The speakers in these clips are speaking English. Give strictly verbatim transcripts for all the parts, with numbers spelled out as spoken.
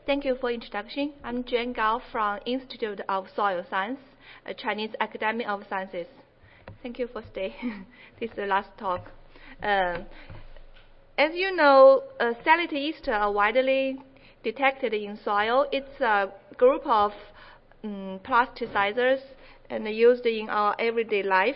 Thank you for introduction. I'm Juan Gao from Institute of Soil Science, a Chinese Academy of Sciences. Thank you for staying. This is the last talk. Um, as you know, uh, Salix ester are widely detected in soil. It's a group of um, plasticizers and used in our everyday life.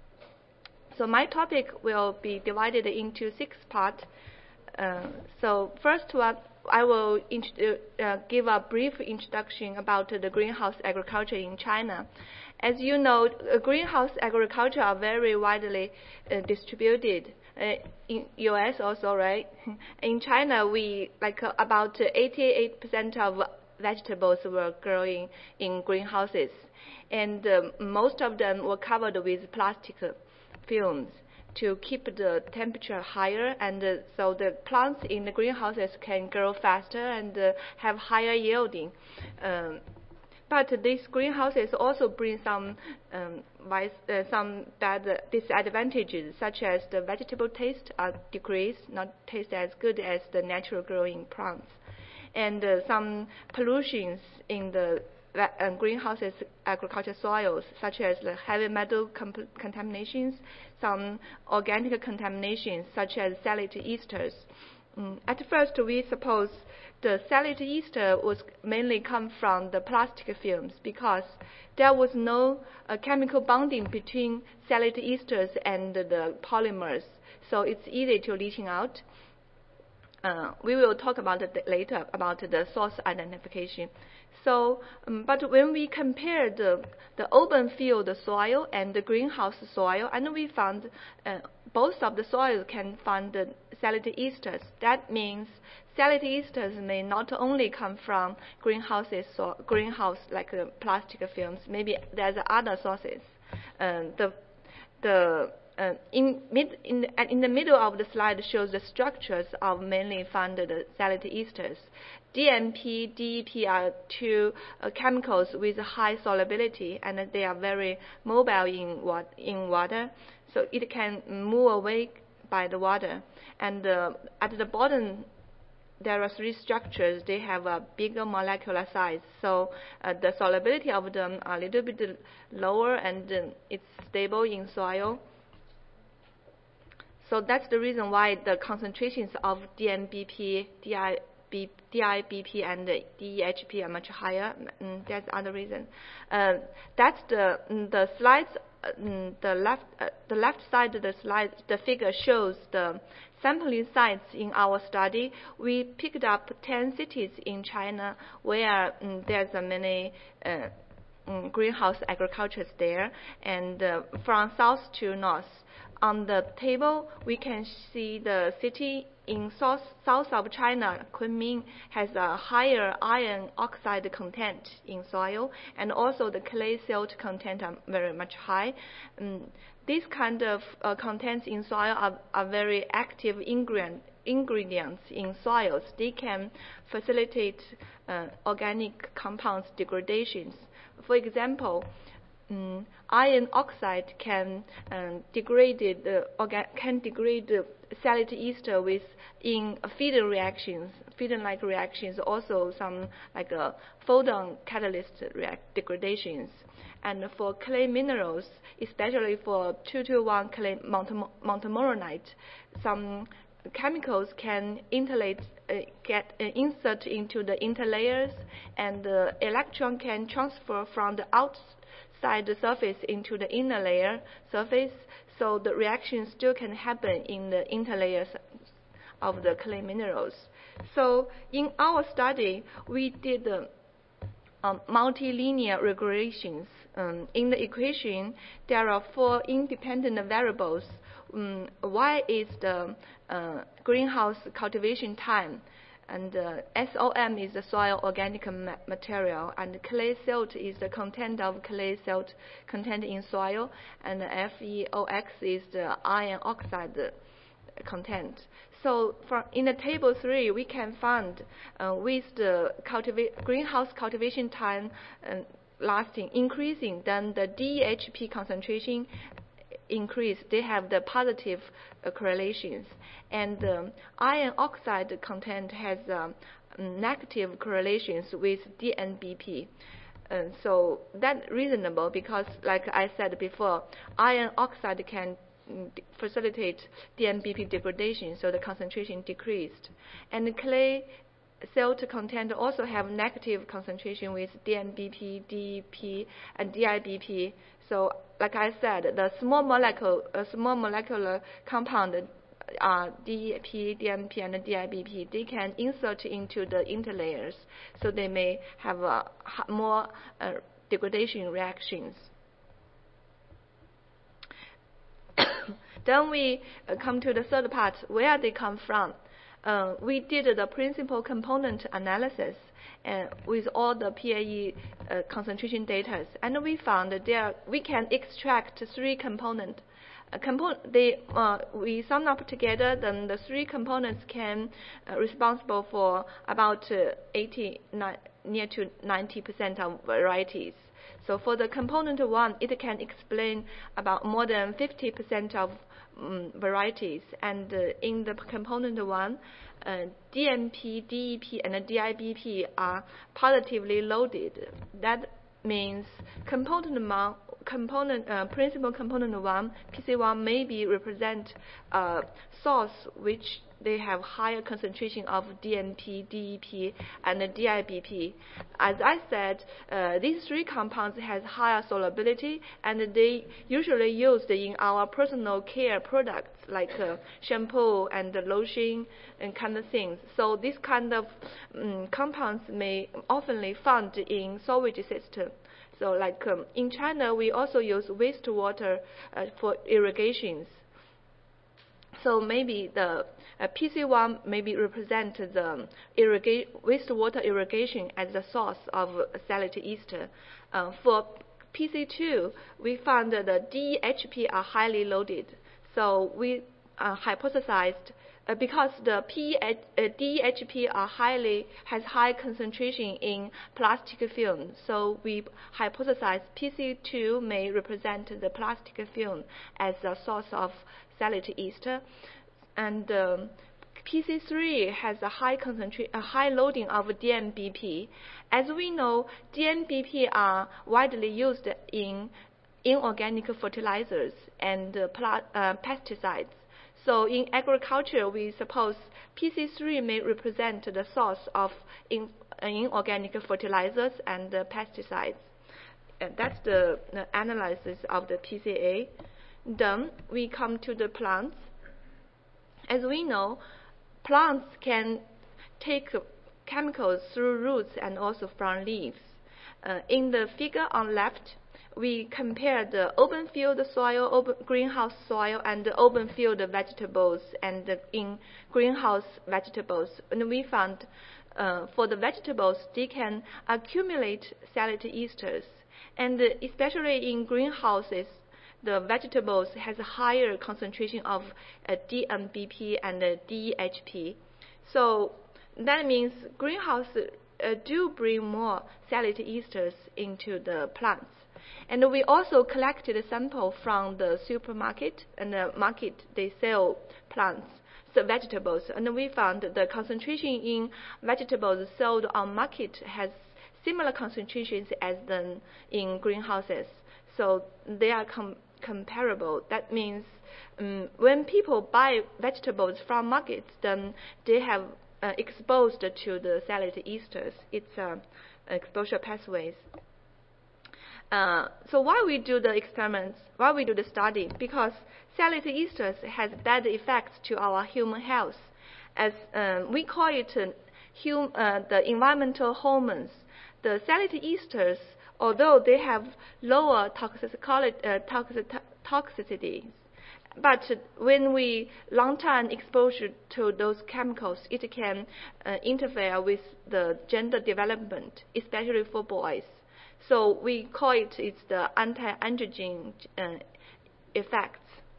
So my topic will be divided into six parts. Uh, so first one, I will uh, give a brief introduction about uh, the greenhouse agriculture in China. As you know, uh, greenhouse agriculture are very widely uh, distributed. Uh, in U S also, right? In China, we like uh, about eighty-eight percent of vegetables were growing in greenhouses, and uh, most of them were covered with plastic films to keep the temperature higher, and uh, so the plants in the greenhouses can grow faster and uh, have higher yielding. Um, but these greenhouses also bring some um, vice, uh, some bad disadvantages, such as the vegetable taste are decreased, not taste as good as the natural growing plants, and uh, some pollutions in the uh, greenhouses agriculture soils, such as the heavy metal contaminations, some organic contaminations, such as Salix esters. Mm, at first, we suppose the Salix ester was mainly come from the plastic films because there was no uh, chemical bonding between Salix esters and the polymers, so it's easy to leaching out. Uh, we will talk about it later about the source identification. So, um, but when we compare the, the open field soil and the greenhouse soil, and we found uh, both of the soils can find the Salix esters. That means Salix esters may not only come from greenhouses, so greenhouse like uh, plastic films. Maybe there's other sources. Uh, the the Uh, in, mid, in, the, in the middle of the slide shows the structures of mainly found the Salix esters. D M P, D E P are two uh, chemicals with high solubility, and they are very mobile in, wat in water, so it can move away by the water. And uh, at the bottom, there are three structures. They have a bigger molecular size, so uh, the solubility of them are a little bit lower, and uh, it's stable in soil. So that's the reason why the concentrations of D M B P, D I B P, and D E H P are much higher. Mm, that's other reason. Uh, that's the mm, the slides. Mm, the left uh, the left side of the slide, the figure shows the sampling sites in our study. We picked up ten cities in China where mm, there's a many uh, mm, greenhouse agricultures there, and uh, from south to north. On the table, we can see the city in south, south of China, Kunming, has a higher iron oxide content in soil, and also the clay silt content are very much high. Um, these kind of uh, contents in soil are, are very active ingredient, ingredients in soils. They can facilitate uh, organic compounds degradations. For example, Um, iron oxide can um, degrade the organ can degrade the Salix ester with in feeding reactions, feeding-like reactions, also some like a photon catalyst react degradations. And for clay minerals, especially for two two one clay montmorillonite, some chemicals can interlate, uh, get uh, insert into the interlayers, and the electron can transfer from the outside the surface into the inner layer surface, so the reaction still can happen in the interlayers of the clay minerals. So in our study, we did uh, um, multilinear regulations. Um, in the equation, there are four independent variables. Um, y is the uh, greenhouse cultivation time, and uh, S O M is the soil organic ma material, and clay silt is the content of clay silt content in soil, and F E O X is the iron oxide content. So for in the table three, we can find uh, with the cultiva greenhouse cultivation time uh, lasting increasing, then the D E H P concentration increase. They have the positive uh, correlations, and um, iron oxide content has um, um, negative correlations with D N B P. Uh, so that's reasonable because, like I said before, iron oxide can mm, facilitate D N B P degradation, so the concentration decreased. And clay silt content also have negative concentration with D N B P, D E P, and D I B P. So, like I said, the small molecule, uh, small molecular compound, uh, D E P, D N P, and D I B P, they can insert into the interlayers, so they may have uh, more uh, degradation reactions. Then we uh, come to the third part, where they come from. Uh, we did the principal component analysis uh, with all the P A E uh, concentration data, and we found that there we can extract three components. Uh, component, they, uh, we sum up together, then the three components can uh, responsible for about uh, eighty, near to ninety percent of varieties. So for the component one, it can explain about more than fifty percent of um, varieties. And uh, in the component one, uh, D N P, D E P, and D I B P are positively loaded. That means component one, component uh, principal component one, P C one, maybe represent a source which they have higher concentration of D N P, D E P, and D I B P. As I said, uh, these three compounds has higher solubility, and they usually used in our personal care products like uh, shampoo and lotion and kind of things. So this kind of um, compounds may often found in sewage system. So like um, in China, we also use wastewater uh, for irrigations. So maybe the uh, P C one maybe represent the irriga wastewater irrigation as the source of salad ester. Uh, for P C two, we found that the D H P are highly loaded. So we uh, hypothesized uh, because the P uh, D H P are highly has high concentration in plastic film. So we hypothesized P C two may represent the plastic film as a source of salad ester, and um, P C three has a high concentration, a high loading of D N B P. As we know, D N B P are widely used in inorganic fertilizers and uh, uh, pesticides. So in agriculture, we suppose P C three may represent the source of in, uh, inorganic fertilizers and uh, pesticides. And that's the, the analysis of the P C A. Then we come to the plants. As we know, plants can take chemicals through roots and also from leaves. Uh, in the figure on left, we compare the open field soil, open greenhouse soil, and the open field vegetables and the in greenhouse vegetables. And we found uh, for the vegetables, they can accumulate salad esters. And especially in greenhouses, the vegetables has a higher concentration of uh, D N B P and uh, D H P. So that means greenhouses uh, do bring more salad esters into the plants. And we also collected a sample from the supermarket and the market. They sell plants, so vegetables, and we found the concentration in vegetables sold on market has similar concentrations as than in greenhouses. So they are com comparable. That means um, when people buy vegetables from markets, then they have uh, exposed to the salad esters. It's uh, exposure pathways. Uh, so why we do the experiments, why we do the study? Because salad esters has bad effects to our human health. As um, we call it uh, hum, uh, the environmental hormones. The salad esters, although they have lower toxicity, uh, toxic, toxicity, but when we long-term exposure to those chemicals, it can uh, interfere with the gender development, especially for boys. So we call it it's the anti-androgen uh, effects.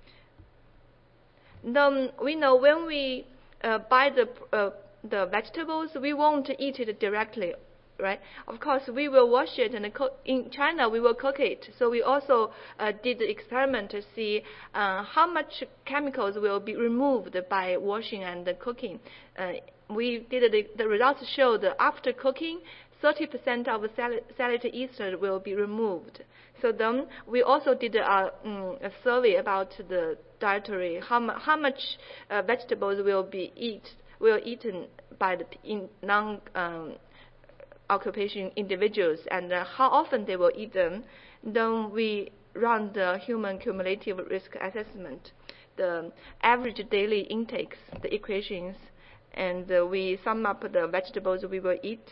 Then we know when we uh, buy the uh, the vegetables, we won't eat it directly, right? Of course, we will wash it and cook. In China, we will cook it. So we also uh, did the experiment to see uh, how much chemicals will be removed by washing and cooking. Uh, we did the, the results show that after cooking, thirty percent of salad, salad ester will be removed. So then we also did a, um, a survey about the dietary, how, mu how much uh, vegetables will be eat will eaten by the in non um, occupation individuals, and uh, how often they will eat them. Then we run the human cumulative risk assessment, the average daily intakes, the equations, and uh, we sum up the vegetables we will eat,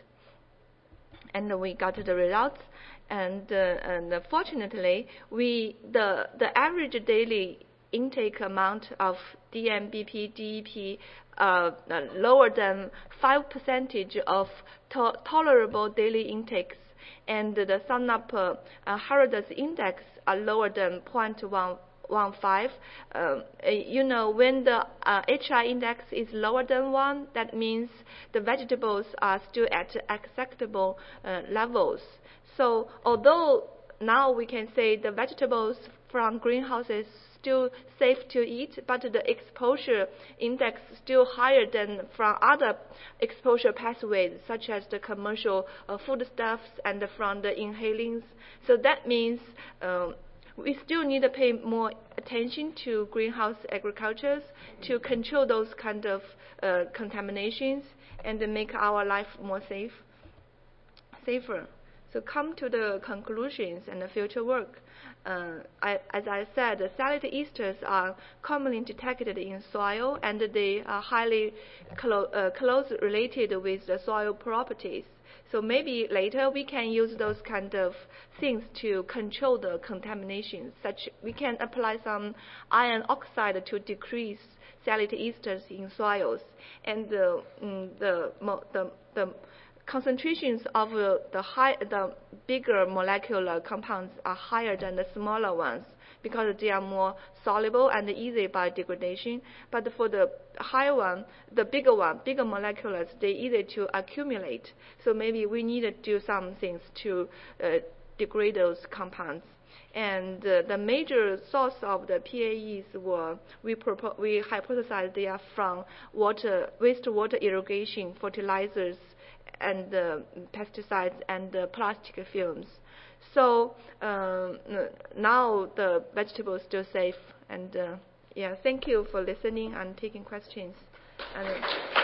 and we got the results. And, uh, and fortunately, we the the average daily intake amount of D M B P, D E P, uh, uh, lower than five percentage of to tolerable daily intakes, and the sum up uh, uh, Harrod's index are lower than zero point one one five. Um, uh, you know, when the uh, H I index is lower than one, that means the vegetables are still at acceptable uh, levels. So although now we can say the vegetables from greenhouses still safe to eat, but the exposure index still higher than from other exposure pathways, such as the commercial uh, foodstuffs and from the inhalings. So that means um, we still need to pay more attention to greenhouse agricultures to control those kind of uh, contaminations and make our life more safe, safer. So come to the conclusions and the future work. Uh, I, as I said, the salad esters are commonly detected in soil, and they are highly clo uh, close related with the soil properties. So maybe later we can use those kind of things to control the contamination. Such we can apply some iron oxide to decrease salad esters in soils, and the mm, the the, the concentrations of uh, the high, the bigger molecular compounds are higher than the smaller ones because they are more soluble and easy by degradation. But for the higher one, the bigger one, bigger molecules, they easy to accumulate. So maybe we need to do some things to uh, degrade those compounds. And uh, the major source of the P A Es were, we, we hypothesized they are from water, wastewater irrigation, fertilizers, and uh, pesticides and uh, plastic films. So um, now the vegetables are still safe. And uh, yeah, thank you for listening and taking questions. And,